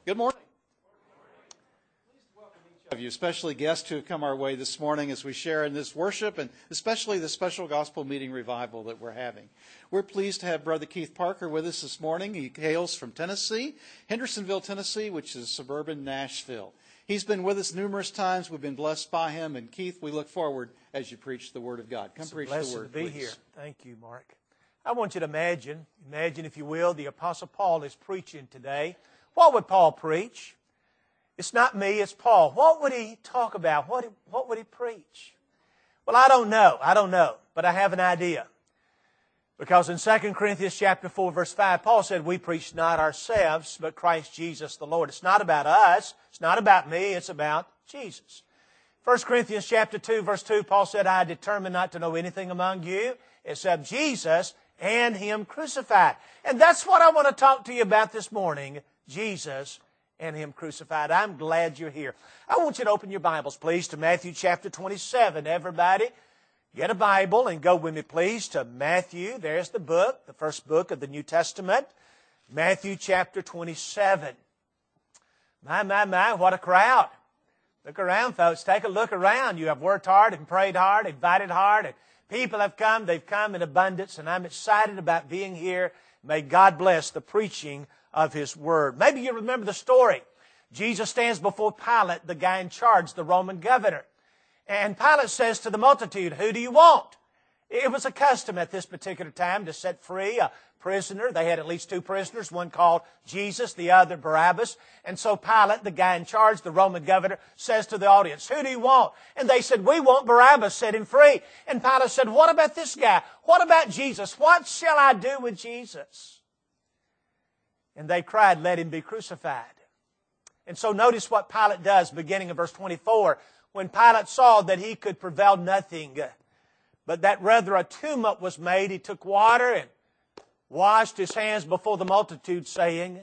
Good morning. Pleased to welcome each of you, especially guests who have come our way this morning as we share in this worship and especially the special gospel meeting revival that we're having. We're pleased to have Brother Keith Parker with us this morning. He hails from Tennessee, Hendersonville, Tennessee, which is suburban Nashville. He's been with us numerous times. We've been blessed by him. And Keith, we look forward as you preach the Word of God. Come preach the Word, please. It's a blessing to be here. Thank you, Mark. I want you to imagine if you will, the Apostle Paul is preaching today. What would Paul preach? It's not me, it's Paul. What would he talk about? What would he preach? Well, I don't know, but I have an idea. Because in 2 Corinthians chapter 4, verse 5, Paul said, we preach not ourselves, but Christ Jesus the Lord. It's not about us, it's not about me, it's about Jesus. 1 Corinthians chapter 2, verse 2, Paul said, I determined not to know anything among you except Jesus and Him crucified. And that's what I want to talk to you about this morning, Jesus and Him crucified. I'm glad you're here. I want you to open your Bibles, please, to Matthew chapter 27. Everybody, get a Bible and go with me, please, to Matthew. There's the book, the first book of the New Testament, Matthew chapter 27. My, what a crowd. Look around, folks. Take a look around. You have worked hard and prayed hard, invited hard, and people have come. They've come in abundance, and I'm excited about being here. May God bless the preaching of His Word. Maybe you remember the story. Jesus stands before Pilate, the guy in charge, the Roman governor. And Pilate says to the multitude, who do you want? It was a custom at this particular time to set free a prisoner. They had at least two prisoners, one called Jesus, the other Barabbas. And so Pilate, the guy in charge, the Roman governor, says to the audience, who do you want? And they said, we want Barabbas, set him free. And Pilate said, what about this guy? What about Jesus? What shall I do with Jesus? And they cried, let him be crucified. And so notice what Pilate does, beginning in verse 24. When Pilate saw that he could prevail nothing, but that rather a tumult was made, he took water and washed his hands before the multitude, saying,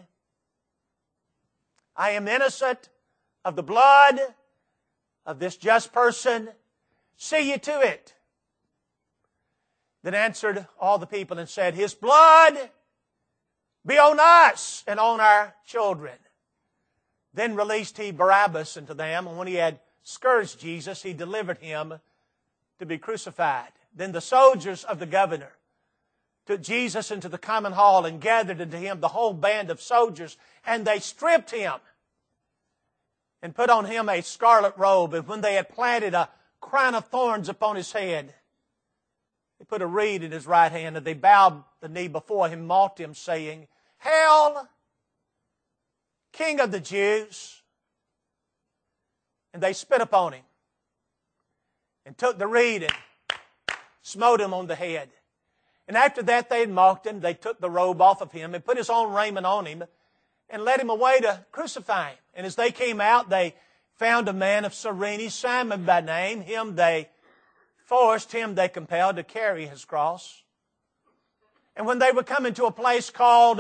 I am innocent of the blood of this just person. See ye to it. Then answered all the people and said, His blood be on us and on our children. Then released he Barabbas unto them, and when he had scourged Jesus, he delivered him to be crucified. Then the soldiers of the governor took Jesus into the common hall and gathered unto him the whole band of soldiers, and they stripped him and put on him a scarlet robe. And when they had planted a crown of thorns upon his head, they put a reed in his right hand, and they bowed the knee before him, mocked him, saying, Hail, King of the Jews! And they spit upon him and took the reed and smote him on the head. And after that they had mocked him. They took the robe off of him and put his own raiment on him and led him away to crucify him. And as they came out, they found a man of Cyrene, Simon by name. Him they compelled to carry his cross. And when they were coming to a place called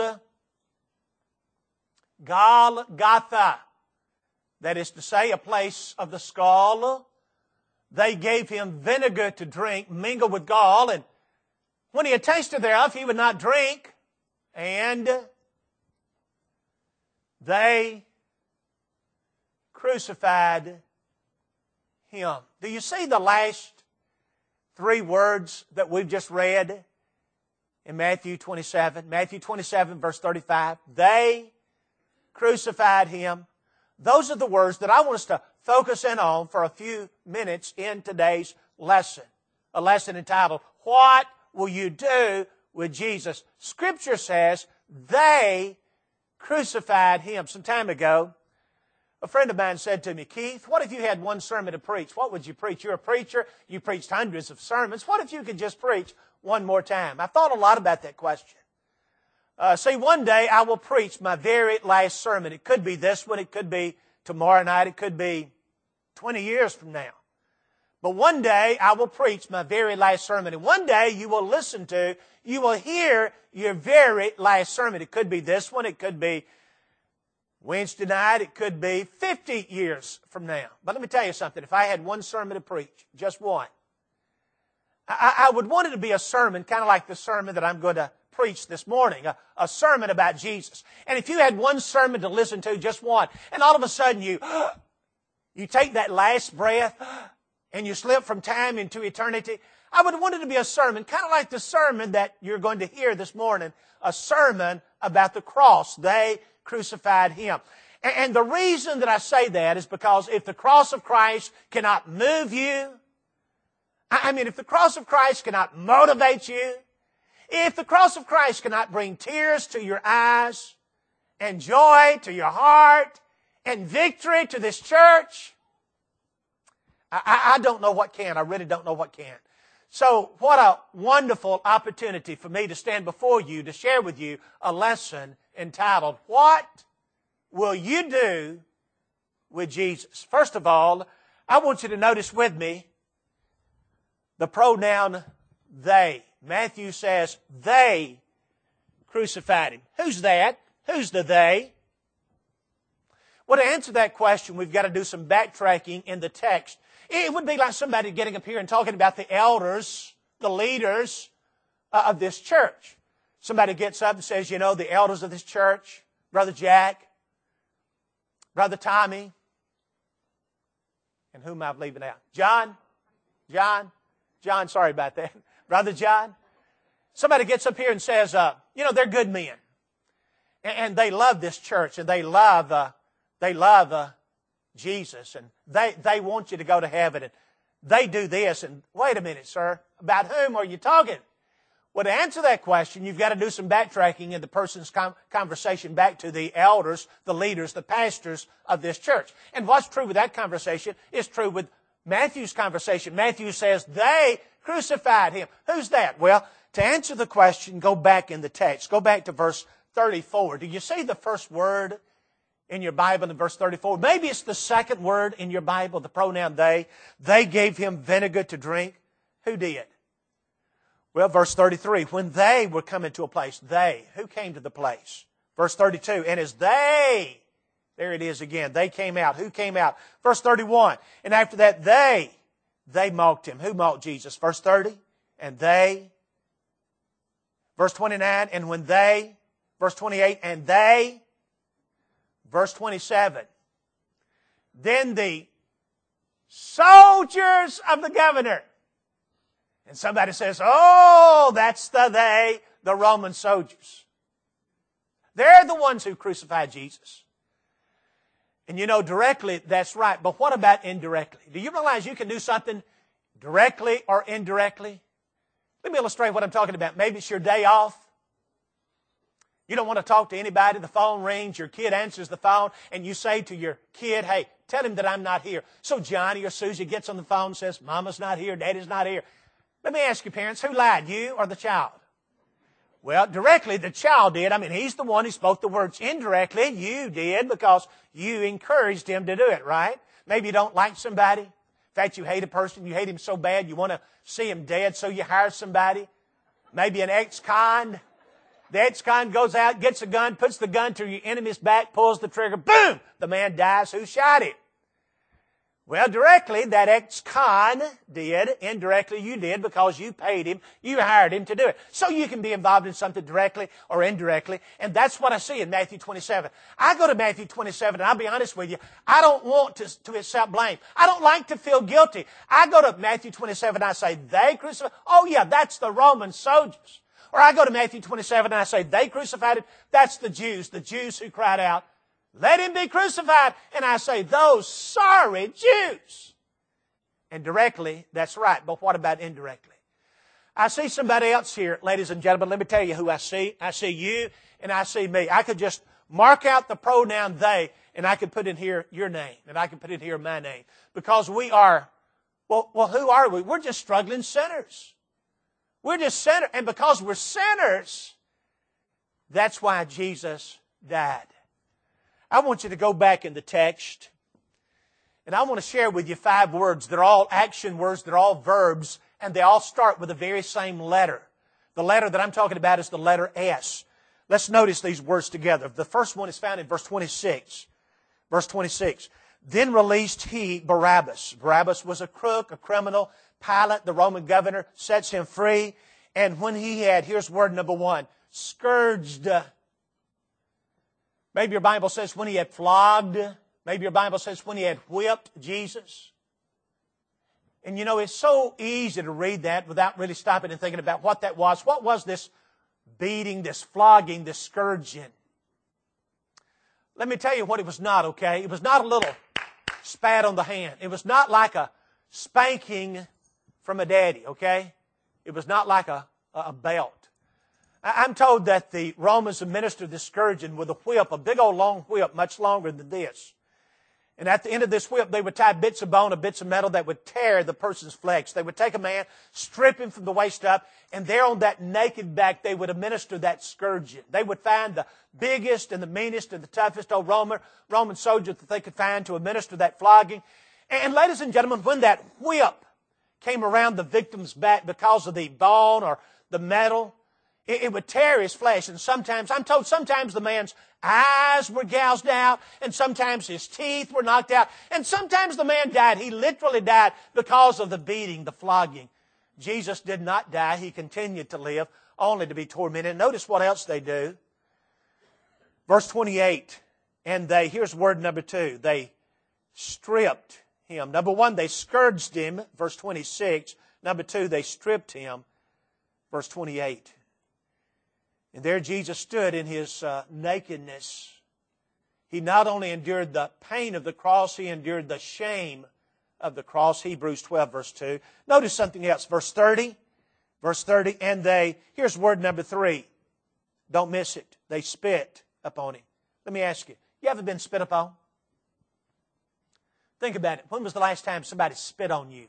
Golgotha, that is to say, a place of the skull, they gave him vinegar to drink, mingled with gall, and when he had tasted thereof, he would not drink, and they crucified him. Do you see the last three words that we've just read in Matthew 27? Matthew 27, verse 35. They crucified him. Those are the words that I want us to focus in on for a few minutes in today's lesson. A lesson entitled, What Will You Do with Jesus? Scripture says they crucified him. Some time ago, a friend of mine said to me, Keith, what if you had one sermon to preach? What would you preach? You're a preacher. You preached hundreds of sermons. What if you could just preach one more time? I thought a lot about that question. See, one day I will preach my very last sermon. It could be this one. It could be tomorrow night. It could be 20 years from now. But one day I will preach my very last sermon. And one day you will hear your very last sermon. It could be this one. It could be Wednesday night. It could be 50 years from now. But let me tell you something. If I had one sermon to preach, just one, I would want it to be a sermon kind of like the sermon that I'm going to preach this morning, a sermon about Jesus. And if you had one sermon to listen to, just one, and all of a sudden you take that last breath and you slip from time into eternity, I would want it to be a sermon, kind of like the sermon that you're going to hear this morning, a sermon about the cross. They crucified Him. And the reason that I say that is because if the cross of Christ cannot move you, if the cross of Christ cannot motivate you, if the cross of Christ cannot bring tears to your eyes and joy to your heart and victory to this church, I don't know what can. I really don't know what can. So what a wonderful opportunity for me to stand before you to share with you a lesson entitled, What Will You Do with Jesus? First of all, I want you to notice with me the pronoun they. Matthew says they crucified Him. Who's that? Who's the they? Well, to answer that question, we've got to do some backtracking in the text. It would be like somebody getting up here and talking about the elders, the leaders of this church. Somebody gets up and says, the elders of this church, Brother Jack, Brother Tommy, and whom am I leaving out? John, sorry about that. Brother John. Somebody gets up here and says, they're good men. And they love this church, and they love Jesus, and they want you to go to heaven, and they do this. And wait a minute, sir, about whom are you talking? Well, to answer that question, you've got to do some backtracking in the person's conversation back to the elders, the leaders, the pastors of this church. And what's true with that conversation is true with Matthew's conversation. Matthew says they crucified Him. Who's that? Well, to answer the question, go back in the text. Go back to verse 34. Do you see the first word in your Bible in verse 34? Maybe it's the second word in your Bible, the pronoun they. They gave Him vinegar to drink. Who did? Well, verse 33, when they were coming to a place, they, who came to the place? Verse 32, and as they, there it is again, they came out. Who came out? Verse 31, and after that they mocked Him. Who mocked Jesus? Verse 30, and they. Verse 29, and when they. Verse 28, and they. Verse 27, then the soldiers of the governor. And somebody says, oh, that's the Roman soldiers. They're the ones who crucified Jesus. And directly, that's right. But what about indirectly? Do you realize you can do something directly or indirectly? Let me illustrate what I'm talking about. Maybe it's your day off. You don't want to talk to anybody. The phone rings. Your kid answers the phone. And you say to your kid, hey, tell him that I'm not here. So Johnny or Susie gets on the phone and says, Mama's not here. Daddy's not here. Let me ask you, parents, who lied, you or the child? Well, directly, the child did. He's the one who spoke the words. Indirectly, you did because you encouraged him to do it, right? Maybe you don't like somebody. In fact, you hate a person. You hate him so bad you want to see him dead, so you hire somebody. Maybe an ex-con. The ex-con goes out, gets a gun, puts the gun to your enemy's back, pulls the trigger, boom! The man dies. Who shot him? Well, directly, that ex-con did. Indirectly, you did because you paid him. You hired him to do it. So you can be involved in something directly or indirectly. And that's what I see in Matthew 27. I go to Matthew 27, and I'll be honest with you, I don't want to accept blame. I don't like to feel guilty. I go to Matthew 27, and I say, they crucified. Oh, yeah, that's the Roman soldiers. Or I go to Matthew 27, and I say, they crucified him. That's the Jews who cried out, let Him be crucified. And I say, those sorry Jews. And directly, that's right. But what about indirectly? I see somebody else here, ladies and gentlemen. Let me tell you who I see. I see you and I see me. I could just mark out the pronoun they, and I could put in here your name, and I could put in here my name. Because we are, well, who are we? We're just struggling sinners. We're just sinners. And because we're sinners, that's why Jesus died. I want you to go back in the text, and I want to share with you 5 words. They're all action words. They're all verbs, and they all start with the very same letter. The letter that I'm talking about is the letter S. Let's notice these words together. The first one is found in verse 26. Verse 26. Then released He Barabbas. Barabbas was a crook, a criminal. Pilate, the Roman governor, sets him free. And when he had, here's word number 1, scourged. Maybe your Bible says when He had flogged. Maybe your Bible says when He had whipped Jesus. And you know, it's so easy to read that without really stopping and thinking about what that was. What was this beating, this flogging, this scourging? Let me tell you what it was not, okay? It was not a little spat on the hand. It was not like a spanking from a daddy, okay? It was not like a belt. I'm told that the Romans administered this scourging with a whip, a big old long whip, much longer than this. And at the end of this whip, they would tie bits of bone or bits of metal that would tear the person's flesh. They would take a man, strip him from the waist up, and there on that naked back, they would administer that scourging. They would find the biggest and the meanest and the toughest old Roman soldier that they could find to administer that flogging. And ladies and gentlemen, when that whip came around the victim's back because of the bone or the metal, it would tear his flesh. And sometimes, I'm told sometimes the man's eyes were gouged out, and sometimes his teeth were knocked out, and sometimes the man died. He literally died because of the beating, the flogging. Jesus did not die. He continued to live, only to be tormented. Notice what else they do. Verse 28, and here's word number 2, they stripped Him. Number 1, they scourged Him, verse 26. Number 2, they stripped Him, verse 28. And there Jesus stood in His nakedness. He not only endured the pain of the cross, He endured the shame of the cross. Hebrews 12, verse 2. Notice something else. Verse 30. Verse 30. And here's word number 3. Don't miss it. They spit upon Him. Let me ask you, you ever been spit upon? Think about it. When was the last time somebody spit on you?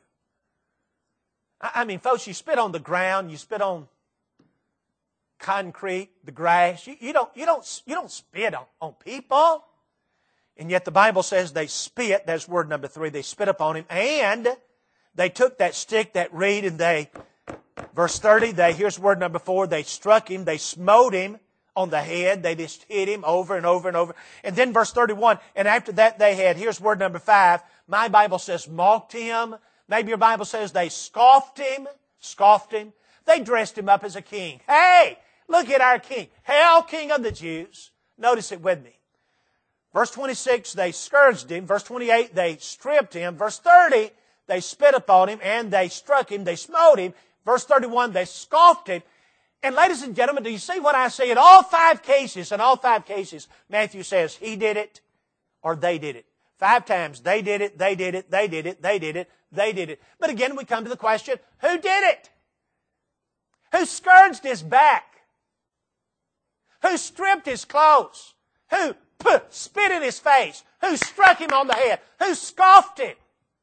I mean, folks, you spit on the ground, you spit on concrete, the grass. You don't spit on people. And yet the Bible says they spit. That's word number 3. They spit upon Him. And they took that stick, that reed, and verse 30, here's word number 4, they struck Him. They smote Him on the head. They just hit Him over and over and over. And then verse 31, and after that here's word number 5, my Bible says mocked Him. Maybe your Bible says they scoffed Him. They dressed Him up as a king. Hey, look at our king. Hail, King of the Jews. Notice it with me. Verse 26, they scourged Him. Verse 28, they stripped Him. Verse 30, they spit upon Him and they struck Him. They smote Him. Verse 31, they scoffed Him. And ladies and gentlemen, do you see what I say? In all 5 cases, Matthew says He did it or they did it. 5 times, they did it, they did it, they did it, they did it, they did it. But again, we come to the question, who did it? Who scourged His back? Who stripped His clothes? Who spit in His face? Who struck Him on the head? Who scoffed Him?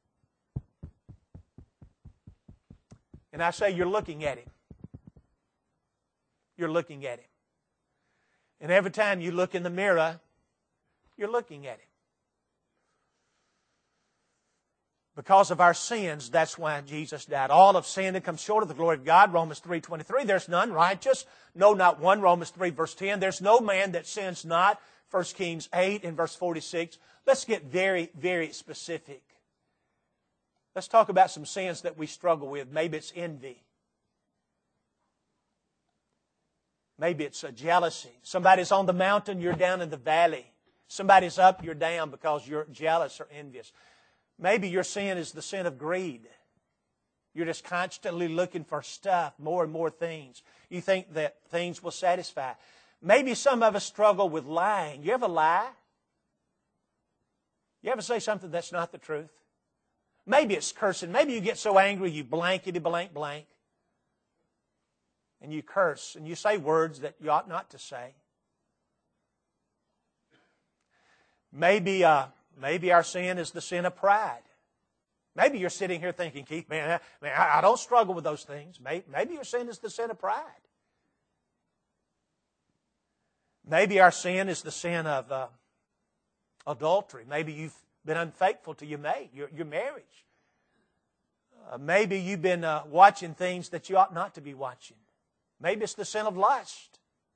And I say, you're looking at Him. You're looking at Him. And every time you look in the mirror, you're looking at Him. Because of our sins, that's why Jesus died. All have sinned and come short of the glory of God. Romans 3:23. There's none righteous. No, not one. Romans 3, verse 10. There's no man that sins not. 1 Kings 8 and verse 46. Let's get very, very specific. Let's talk about some sins that we struggle with. Maybe it's envy. Maybe it's a jealousy. Somebody's on the mountain, you're down in the valley. Somebody's up, you're down because you're jealous or envious. Maybe your sin is the sin of greed. You're just constantly looking for stuff, more and more things. You think that things will satisfy. Maybe some of us struggle with lying. You ever lie? You ever say something that's not the truth? Maybe it's cursing. Maybe you get so angry you blankety blank blank. And you curse and you say words that you ought not to say. Maybe our sin is the sin of pride. Maybe you're sitting here thinking, Keith, man, I don't struggle with those things. Maybe your sin is the sin of pride. Maybe our sin is the sin of adultery. Maybe you've been unfaithful to your mate, your marriage. Maybe you've been watching things that you ought not to be watching. Maybe it's the sin of lust.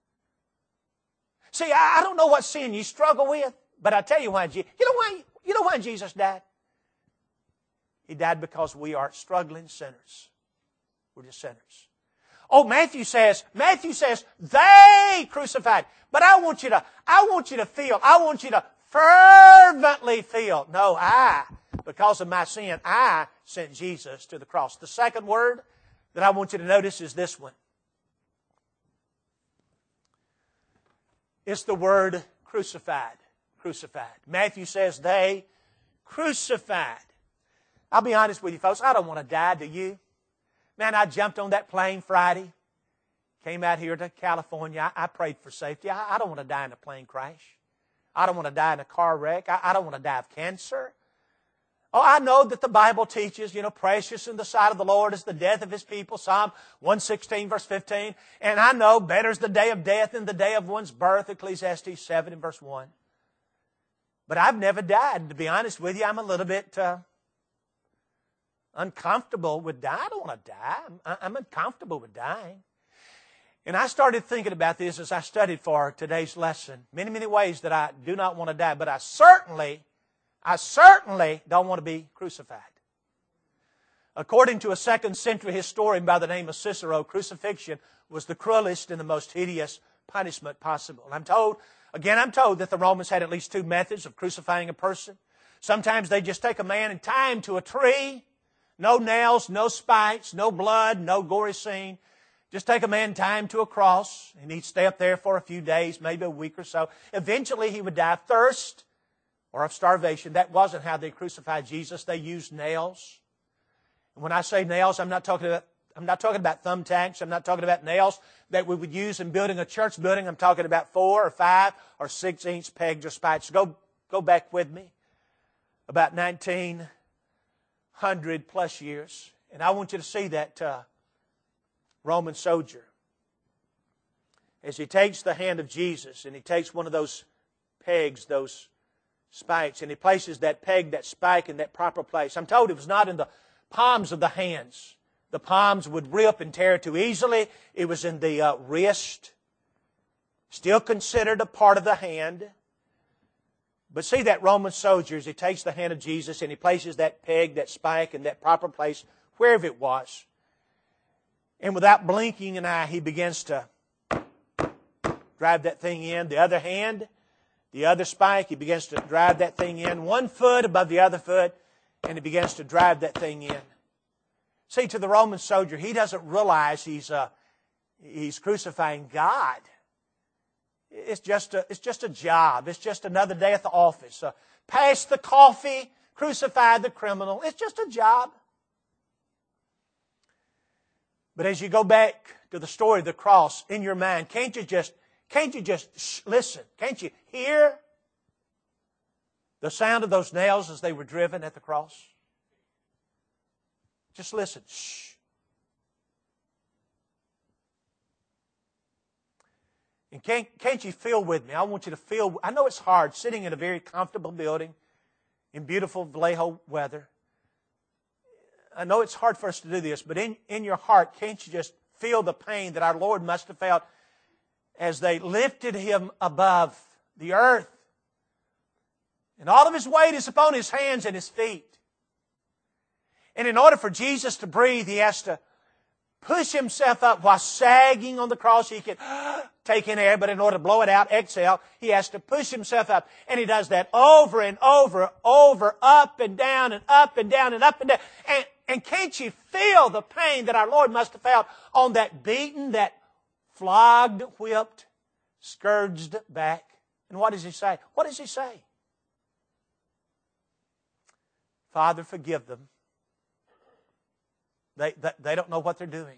See, I don't know what sin you struggle with, but I tell you why. You know why Jesus died? He died because we are struggling sinners. We're just sinners. Oh, Matthew says, they crucified. But I want you to feel, I want you to fervently feel, no, because of my sin, I sent Jesus to the cross. The second word that I want you to notice is this one. It's the word crucified. Crucified. Matthew says they crucified. I'll be honest with you folks, I don't want to die, do you? Man, I jumped on that plane Friday, came out here to California. I prayed for safety. I don't want to die in a plane crash. I don't want to die in a car wreck. I don't want to die of cancer. Oh, I know that the Bible teaches, precious in the sight of the Lord is the death of His people, Psalm 116, verse 15. And I know better is the day of death than the day of one's birth, Ecclesiastes 7 and verse 1. But I've never died. And to be honest with you, I'm a little bit uncomfortable with dying. I don't want to die. I'm uncomfortable with dying. And I started thinking about this as I studied for today's lesson. Many, many ways that I do not want to die, but I certainly don't want to be crucified. According to a 2nd century historian by the name of Cicero, crucifixion was the cruelest and the most hideous punishment possible. I'm told that the Romans had at least 2 methods of crucifying a person. Sometimes they just take a man and tie him to a tree. No nails, no spikes, no blood, no gory scene. Just take a man and tie him to a cross, and he'd stay up there for a few days, maybe a week or so. Eventually he would die of thirst or of starvation. That wasn't how they crucified Jesus. They used nails. And when I say nails, I'm not talking about thumbtacks. I'm not talking about nails that we would use in building a church building. I'm talking about 4 or 5 or 6-inch pegs or spikes. Go back with me about 1900 plus years. And I want you to see that Roman soldier as he takes the hand of Jesus and he takes one of those pegs, those spikes, and he places that peg, that spike in that proper place. I'm told it was not in the palms of the hands. The palms would rip and tear too easily. It was in the wrist, still considered a part of the hand. But see that Roman soldier as he takes the hand of Jesus and he places that peg, that spike in that proper place, wherever it was. And without blinking an eye, he begins to drive that thing in. The other hand, the other spike, he begins to drive that thing in. 1 foot above the other foot, and he begins to drive that thing in. See, to the Roman soldier, he doesn't realize he's crucifying God. It's just a job. It's just another day at the office. Pass the coffee, crucify the criminal. It's just a job. But as you go back to the story of the cross in your mind, can't you just listen? Can't you hear the sound of those nails as they were driven at the cross? Just listen. Shh. And can't you feel with me? I want you to feel. I know it's hard sitting in a very comfortable building in beautiful Vallejo weather. I know it's hard for us to do this, but in your heart, can't you just feel the pain that our Lord must have felt as they lifted Him above the earth? And all of His weight is upon His hands and His feet. And in order for Jesus to breathe, He has to push Himself up while sagging on the cross. He can take in air, but in order to blow it out, exhale, He has to push Himself up. And He does that over and over, up and down and up and down and up and down. And can't you feel the pain that our Lord must have felt on that beaten, that flogged, whipped, scourged back? And what does He say? What does He say? Father, forgive them. They don't know what they're doing.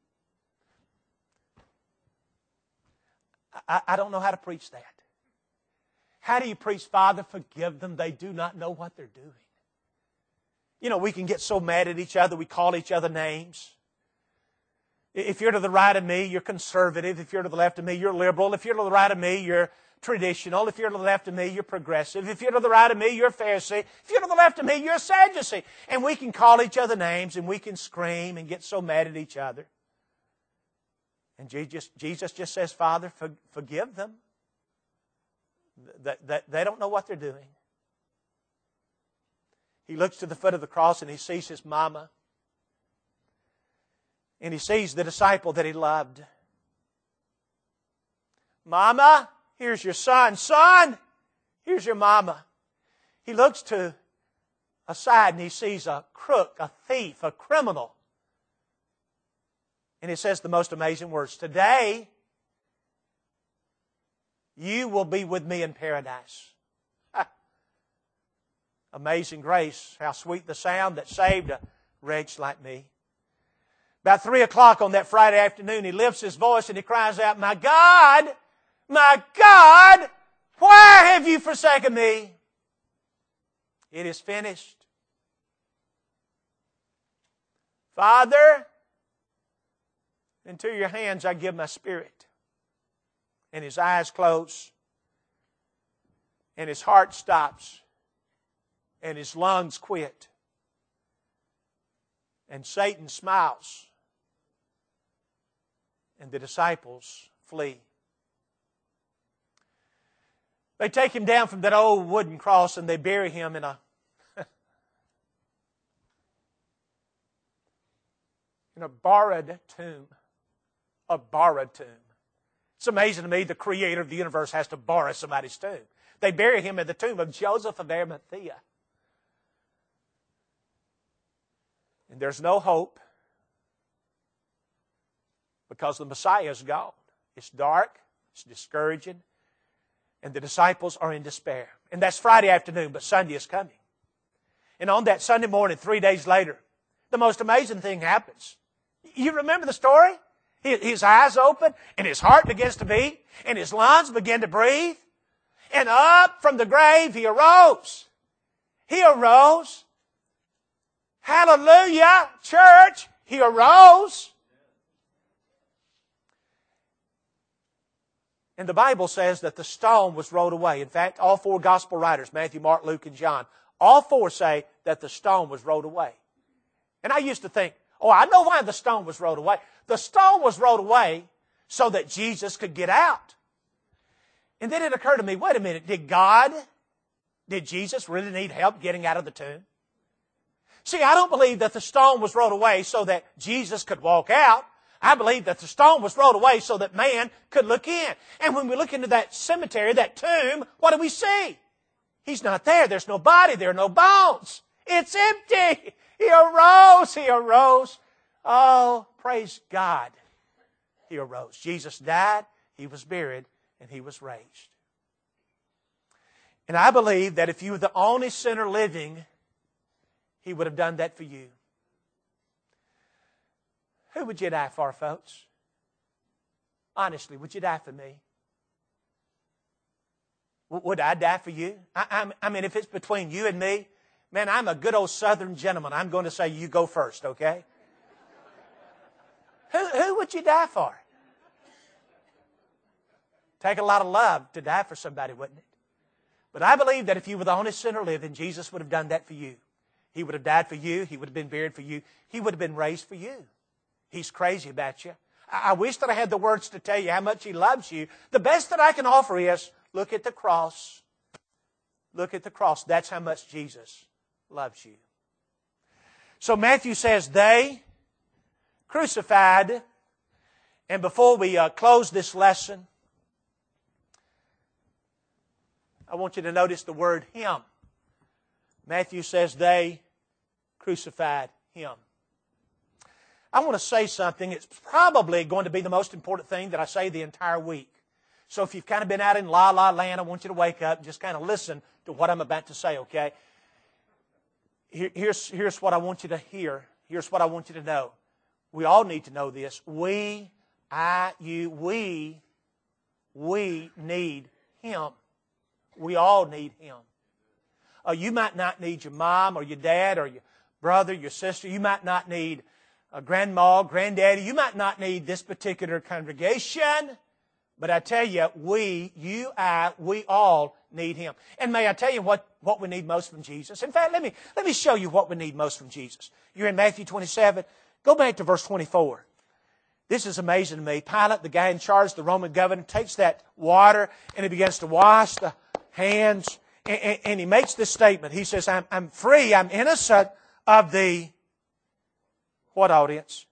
I don't know how to preach that. How do you preach, Father, forgive them? They do not know what they're doing. You know, we can get so mad at each other, we call each other names. If you're to the right of me, you're conservative. If you're to the left of me, you're liberal. If you're to the right of me, you're traditional. If you're to the left of me, you're progressive. If you're to the right of me, you're a Pharisee. If you're to the left of me, you're a Sadducee. And we can call each other names and we can scream and get so mad at each other. And Jesus just says, Father, forgive them. They don't know what they're doing. He looks to the foot of the cross and he sees his mama. And he sees the disciple that he loved. Mama, here's your son. Son, here's your mama. He looks to aside and he sees a crook, a thief, a criminal. And he says the most amazing words. Today, you will be with me in paradise. Amazing grace. How sweet the sound that saved a wretch like me. About 3 o'clock on that Friday afternoon, he lifts his voice and he cries out, my God, why have you forsaken me? It is finished. Father, into your hands I give my spirit. And his eyes close. And his heart stops. And his lungs quit. And Satan smiles. And the disciples flee. They take him down from that old wooden cross and they bury him in a borrowed tomb. A borrowed tomb. It's amazing to me the Creator of the universe has to borrow somebody's tomb. They bury him in the tomb of Joseph of Arimathea. And there's no hope because the Messiah is gone. It's dark. It's discouraging. And the disciples are in despair. And that's Friday afternoon, but Sunday is coming. And on that Sunday morning, 3 days later, the most amazing thing happens. You remember the story? His eyes open, and his heart begins to beat, and his lungs begin to breathe. And up from the grave, he arose. He arose. Hallelujah, church. He arose. And the Bible says that the stone was rolled away. In fact, all 4 gospel writers, Matthew, Mark, Luke, and John, all 4 say that the stone was rolled away. And I used to think, I know why the stone was rolled away. The stone was rolled away so that Jesus could get out. And then it occurred to me, wait a minute, did Jesus really need help getting out of the tomb? See, I don't believe that the stone was rolled away so that Jesus could walk out. I believe that the stone was rolled away so that man could look in. And when we look into that cemetery, that tomb, what do we see? He's not there. There's no body. There are no bones. It's empty. He arose. He arose. Oh, praise God. He arose. Jesus died. He was buried. And He was raised. And I believe that if you were the only sinner living, He would have done that for you. Who would you die for, folks? Honestly, would you die for me? Would I die for you? I mean, if it's between you and me, man, I'm a good old Southern gentleman. I'm going to say you go first, okay? Who would you die for? Take a lot of love to die for somebody, wouldn't it? But I believe that if you were the only sinner living, Jesus would have done that for you. He would have died for you. He would have been buried for you. He would have been raised for you. He's crazy about you. I wish that I had the words to tell you how much He loves you. The best that I can offer is, look at the cross. Look at the cross. That's how much Jesus loves you. So Matthew says, they crucified. And before we close this lesson, I want you to notice the word Him. Matthew says they crucified Him. I want to say something. It's probably going to be the most important thing that I say the entire week. So if you've kind of been out in la-la land, I want you to wake up and just kind of listen to what I'm about to say, okay? Here's what I want you to hear. Here's what I want you to know. We all need to know this. We need Him. We all need Him. You might not need your mom or your dad or your brother, your sister. You might not need a grandma, granddaddy. You might not need this particular congregation. But I tell you, we all need Him. And may I tell you what we need most from Jesus? In fact, let me show you what we need most from Jesus. You're in Matthew 27. Go back to verse 24. This is amazing to me. Pilate, the guy in charge, the Roman governor, takes that water and he begins to wash the hands. And he makes this statement. He says, I'm free, I'm innocent of the, what audience?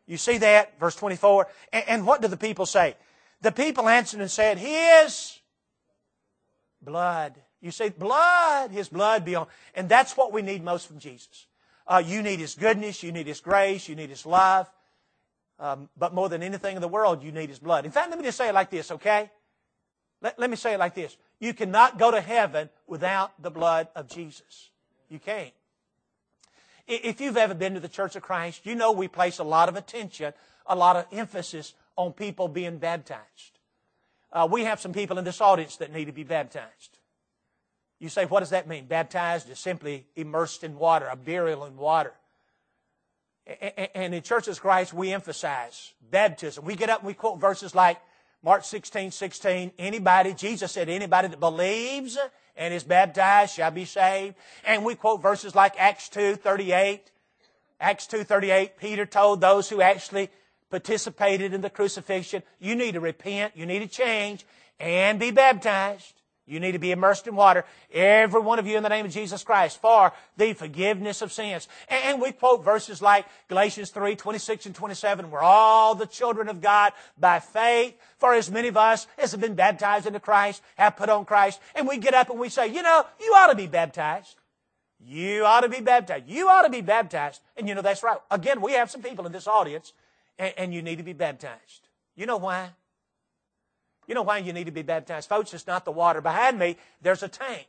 You see that? Verse 24. And what do the people say? The people answered and said, His blood. You say, blood, His blood be on. And that's what we need most from Jesus. You need His goodness, you need His grace, you need His love. But more than anything in the world, you need His blood. In fact, let me just say it like this, okay? Let me say it like this. You cannot go to heaven without the blood of Jesus. You can't. If you've ever been to the Church of Christ, you know we place a lot of attention, a lot of emphasis on people being baptized. We have some people in this audience that need to be baptized. You say, what does that mean? Baptized is simply immersed in water, a burial in water. And in Churches of Christ, we emphasize baptism. We get up and we quote verses like Mark 16:16. Anybody, Jesus said, anybody that believes and is baptized shall be saved. And we quote verses like Acts 2:38. Acts 2:38, Peter told those who actually participated in the crucifixion, you need to repent, you need to change, and be baptized. You need to be immersed in water, every one of you in the name of Jesus Christ, for the forgiveness of sins. And we quote verses like Galatians 3:26 and 27, we're all the children of God by faith, for as many of us as have been baptized into Christ have put on Christ. And we get up and we say, you know, you ought to be baptized. You ought to be baptized. You ought to be baptized. And you know, that's right. Again, we have some people in this audience, and you need to be baptized. You know why? You know why you need to be baptized? Folks, it's not the water. Behind me, there's a tank.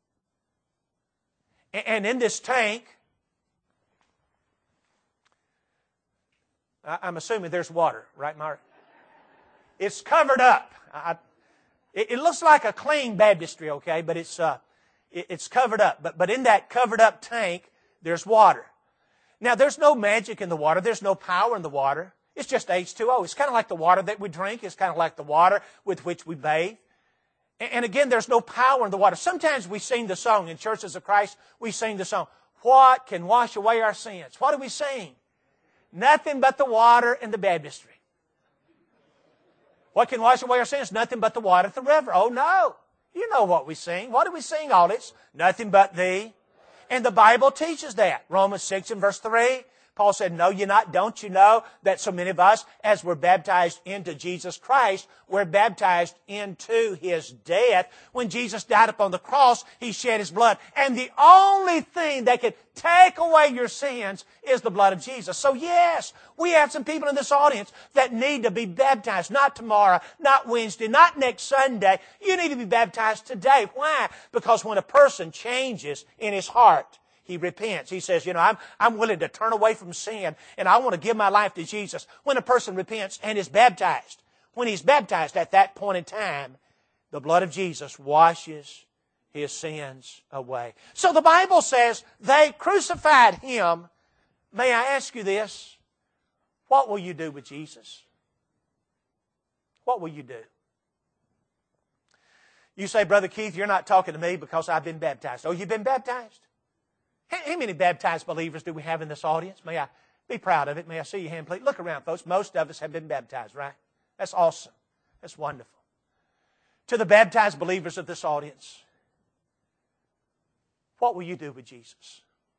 And in this tank, I'm assuming there's water, right, Mark? It's covered up. It looks like a clean baptistry, okay, but it's covered up. But in that covered up tank, there's water. Now, there's no magic in the water. There's no power in the water. It's just H2O. It's kind of like the water that we drink. It's kind of like the water with which we bathe. And again, there's no power in the water. Sometimes we sing the song in Churches of Christ. We sing the song, what can wash away our sins? What do we sing? Nothing but the water and the baptistry. What can wash away our sins? Nothing but the water at the river. Oh, no. You know what we sing. What do we sing all this? Nothing but thee. And the Bible teaches that. Romans 6 and verse 3. Paul said, no, you're not. Don't you know that so many of us, as we're baptized into Jesus Christ, we're baptized into His death. When Jesus died upon the cross, He shed His blood. And the only thing that can take away your sins is the blood of Jesus. So yes, we have some people in this audience that need to be baptized. Not tomorrow, not Wednesday, not next Sunday. You need to be baptized today. Why? Because when a person changes in his heart, he repents. He says, you know, I'm willing to turn away from sin and I want to give my life to Jesus. When a person repents and is baptized, when he's baptized at that point in time, the blood of Jesus washes his sins away. So the Bible says they crucified Him. May I ask you this? What will you do with Jesus? What will you do? You say, Brother Keith, you're not talking to me because I've been baptized. Oh, you've been baptized? How many baptized believers do we have in this audience? May I be proud of it? May I see your hand, please? Look around, folks. Most of us have been baptized, right? That's awesome. That's wonderful. To the baptized believers of this audience, what will you do with Jesus?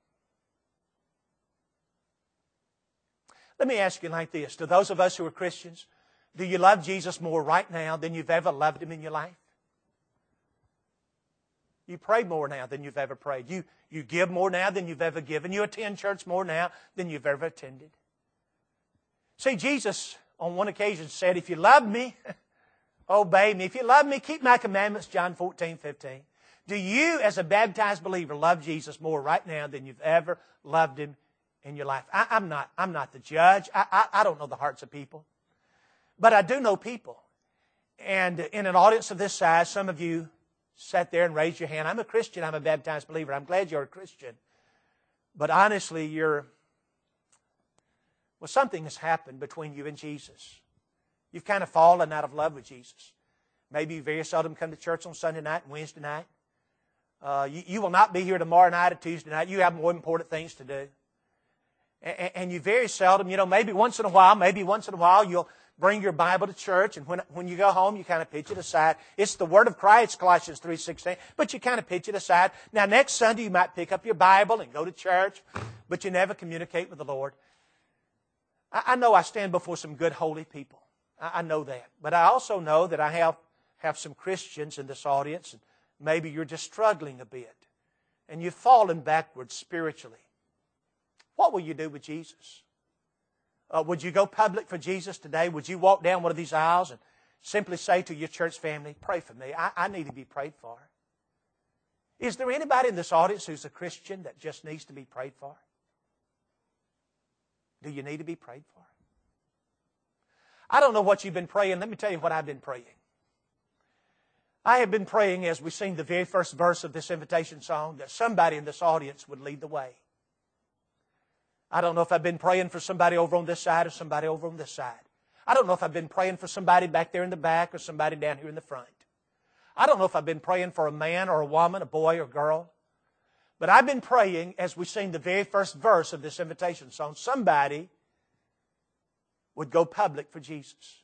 Let me ask you like this. To those of us who are Christians, do you love Jesus more right now than you've ever loved Him in your life? You pray more now than you've ever prayed. You give more now than you've ever given. You attend church more now than you've ever attended. See, Jesus on one occasion said, if you love me, obey me. If you love me, keep my commandments, John 14:15. Do you, as a baptized believer, love Jesus more right now than you've ever loved Him in your life? I'm not the judge. I don't know the hearts of people. But I do know people. And in an audience of this size, some of you sat there and raised your hand. I'm a Christian. I'm a baptized believer. I'm glad you're a Christian. But honestly, something has happened between you and Jesus. You've kind of fallen out of love with Jesus. Maybe you very seldom come to church on Sunday night and Wednesday night. You will not be here tomorrow night or Tuesday night. You have more important things to do. And you very seldom, maybe once in a while, you'll bring your Bible to church, and when you go home, you kind of pitch it aside. It's the Word of Christ, Colossians 3:16, but you kind of pitch it aside. Now, next Sunday, you might pick up your Bible and go to church, but you never communicate with the Lord. I know I stand before some good, holy people. I know that. But I also know that I have some Christians in this audience, and maybe you're just struggling a bit, and you've fallen backwards spiritually. What will you do with Jesus? Would you go public for Jesus today? Would you walk down one of these aisles and simply say to your church family, pray for me. I need to be prayed for. Is there anybody in this audience who's a Christian that just needs to be prayed for? Do you need to be prayed for? I don't know what you've been praying. Let me tell you what I've been praying. I have been praying as we sing the very first verse of this invitation song that somebody in this audience would lead the way. I don't know if I've been praying for somebody over on this side or somebody over on this side. I don't know if I've been praying for somebody back there in the back or somebody down here in the front. I don't know if I've been praying for a man or a woman, a boy or girl. But I've been praying as we sing the very first verse of this invitation song, somebody would go public for Jesus.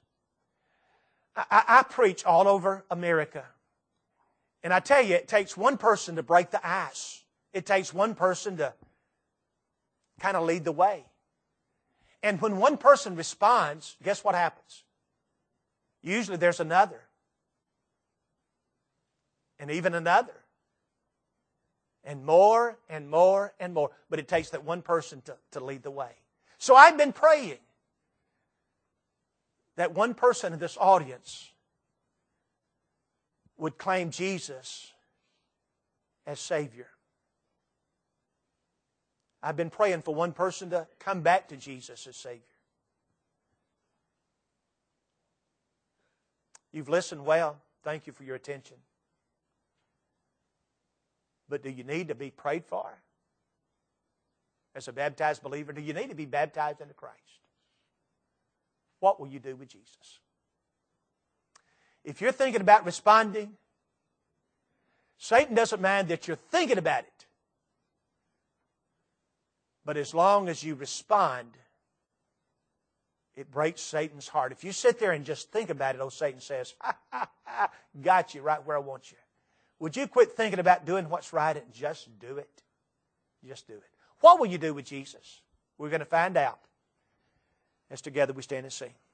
I preach all over America. And I tell you, it takes one person to break the ice. It takes one person to kind of lead the way. And when one person responds, guess what happens? Usually there's another. And even another. And more and more and more. But it takes that one person to lead the way. So I've been praying that one person in this audience would claim Jesus as Savior. I've been praying for one person to come back to Jesus as Savior. You've listened well. Thank you for your attention. But do you need to be prayed for? As a baptized believer, do you need to be baptized into Christ? What will you do with Jesus? If you're thinking about responding, Satan doesn't mind that you're thinking about it. But as long as you respond, it breaks Satan's heart. If you sit there and just think about it, Satan says, ha, ha, ha, got you right where I want you. Would you quit thinking about doing what's right and just do it? Just do it. What will you do with Jesus? We're going to find out as together we stand and sing.